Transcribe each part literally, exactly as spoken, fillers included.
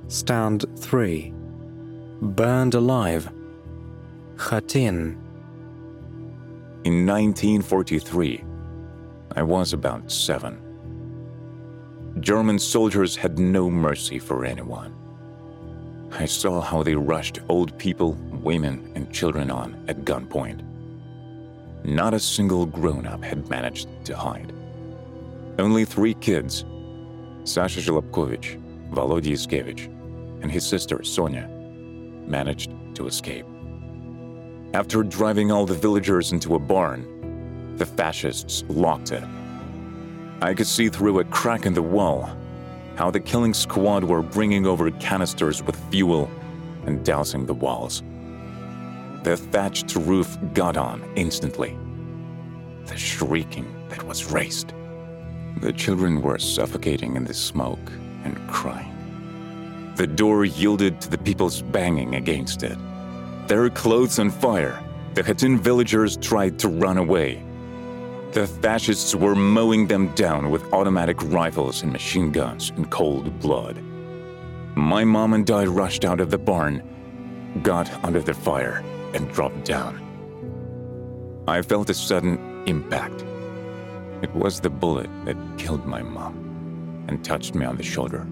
Stand three. Burned alive. Khatin. In nineteen forty-three, I was about seven. German soldiers had no mercy for anyone. I saw how they rushed old people, women, and children on at gunpoint. Not a single grown-up had managed to hide. Only three kids, Sasha Zhelobkovich, Volodya Iskevich, and his sister Sonia, managed to escape. After driving all the villagers into a barn, the fascists locked it. I could see through a crack in the wall how the killing squad were bringing over canisters with fuel and dousing the walls. The thatched roof got on instantly. The shrieking that was raised. The children were suffocating in the smoke and crying. The door yielded to the people's banging against it. Their clothes on fire, the Khatin villagers tried to run away. The fascists were mowing them down with automatic rifles and machine guns in cold blood. My mom and I rushed out of the barn, got under the fire, and dropped down. I felt a sudden impact. It was the bullet that killed my mom and touched me on the shoulder.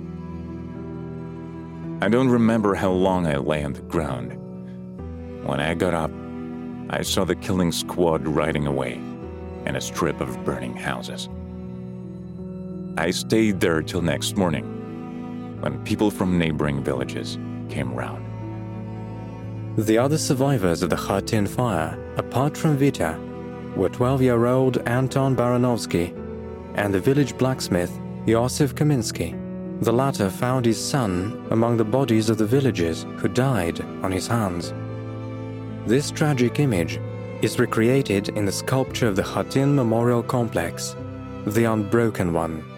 I don't remember how long I lay on the ground. When I got up, I saw the killing squad riding away in a strip of burning houses. I stayed there till next morning, when people from neighboring villages came round. The other survivors of the Khatin fire, apart from Vita, were twelve-year-old Anton Baranovsky and the village blacksmith Yosef Kaminsky. The latter found his son among the bodies of the villagers who died on his hands. This tragic image is recreated in the sculpture of the Khatin Memorial Complex, the Unbroken One.